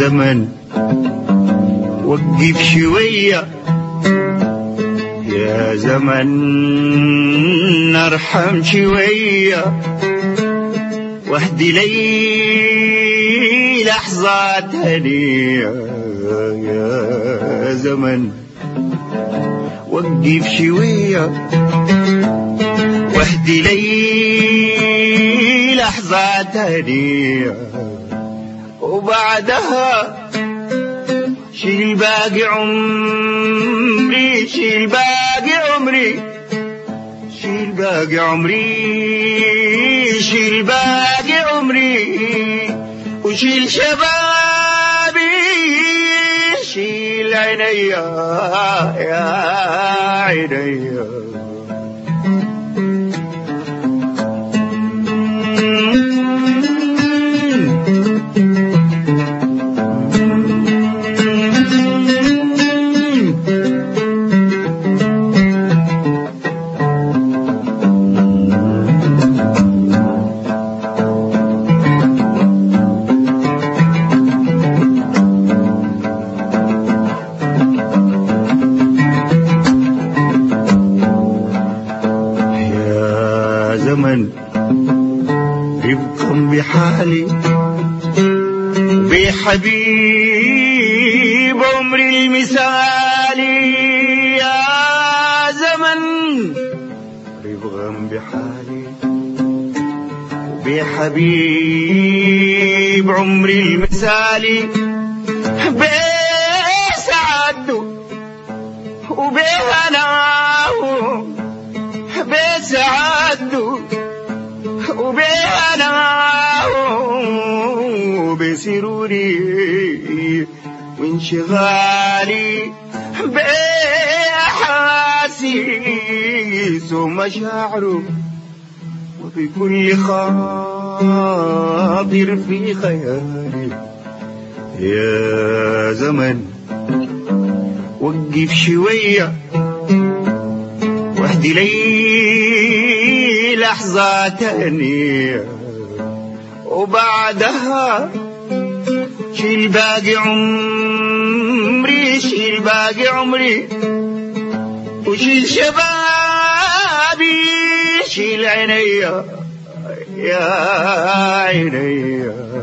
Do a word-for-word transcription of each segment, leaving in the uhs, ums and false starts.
زمن وقف شوية، يا زمن ارحم شوية، واهدي لي لحظات هنية. يا زمن وقف شوية، واهدي لي لحظات هنية، وبعدها شيل باقي عمري، شيل باقي عمري، شيل باقي عمري، شيل باقي عمري، وشيل شبابي، شيل عينيا يا عينيا. زمن رفقا بحالي بحبيب عمري المثالي. يا زمن رفقا بحالي بحبيب عمري المثالي، بسعادته وبهناه، بسعادته وبهناه، بسروري وانشغالي، بأحاسيس ومشاعره، وبكل خاطر في خيالي. يا زمن وقف شوية، واهدي لي لحظات هنية، وبعدها شيل باقي عمري، شيل باقي عمري، وشيل شبابي، شيل عينيا يا عينيا.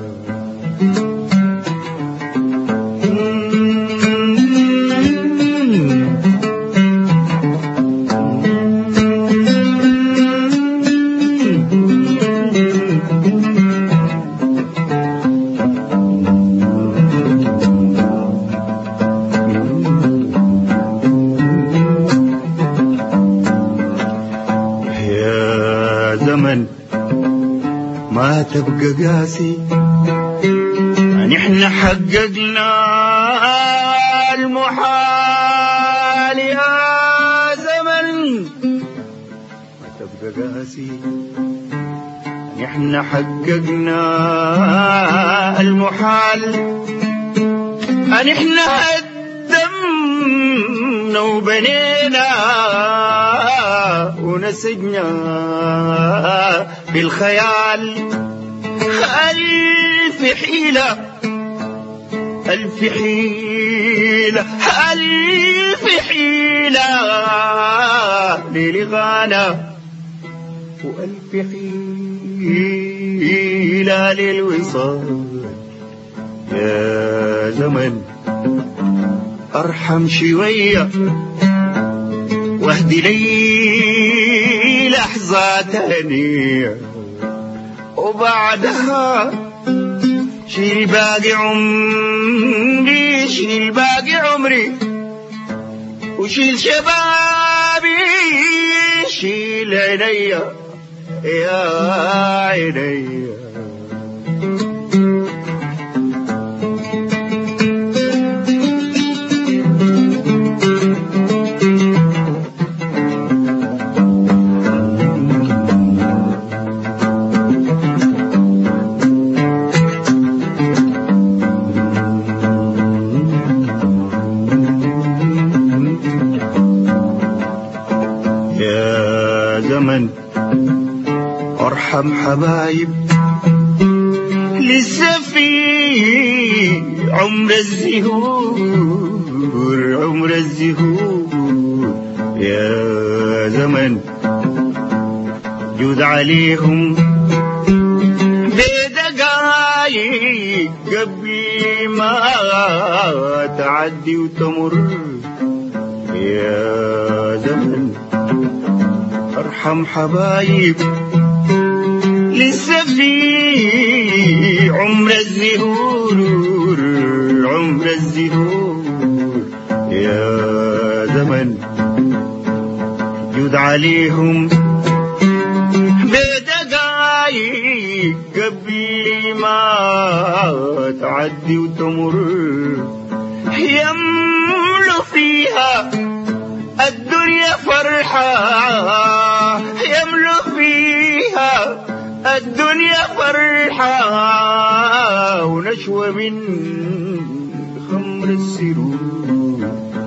زمن ما تبقى قاسي، نحن حققنا المحال. يا زمن ما تبقى قاسي، نحن حققنا المحال، نحن هدمنا وبنينا ونسجنا بالخيال. ألف حيلة ألف حيلة ألف حيلة للغانا، وألف حيلة للوصال. يا زمن أرحم شوية، واهدي لي لحظات هنية، وبعدها شيل باقي عمري، شيل باقي عمري، وشيل شبابي، شيل عينيا يا عينيا. زمن ارحم حبايب، لسه في عمر الزهور عمر الزهور يا زمن جود عليهم بدقايق قبل ما تعدي وتمر يا زمن ارحم حبايب لسه في عمر الزهور عمر الزهور يا زمن جود عليهم بدقايق قبل ما تعدي وتمر يملو فيها الدنيا فرحة يملو فيها الدنيا فرحة ونشوة من خمر السرور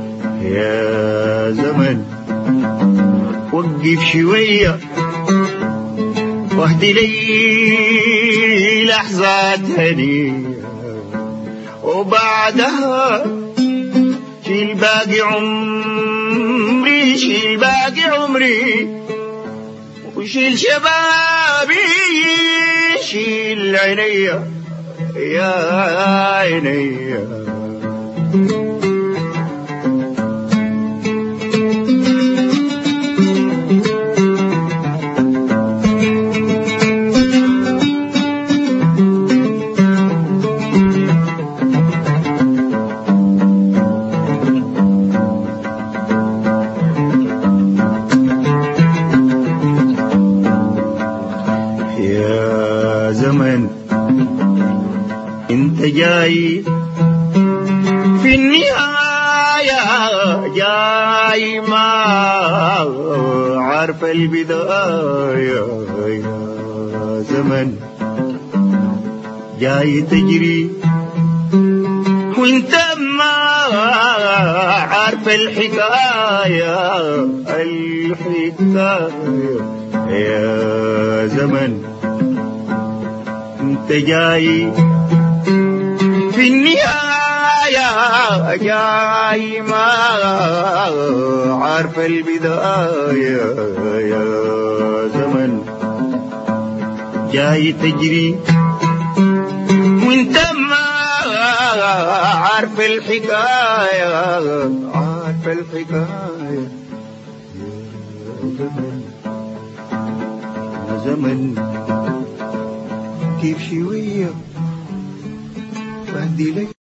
يا زمن وقف شوية واهدي لي لحظات هنية وبعدها شيل باقي عمري شيل باقي عمري وشيل شبابي شيل عينيا يا عينيا زمن انت جاي في النهاية جاي ما عارف البداية يا زمن جاي تجري وانت ما عارف الحكاية الحكاية يا زمن انت جاي في النهاية جاي ما عارف البداية يا زمن جاي تجري وانت ما عارف الحكاية عارف الحكاية يا زمن يا زمن كيف شوية بهدي لك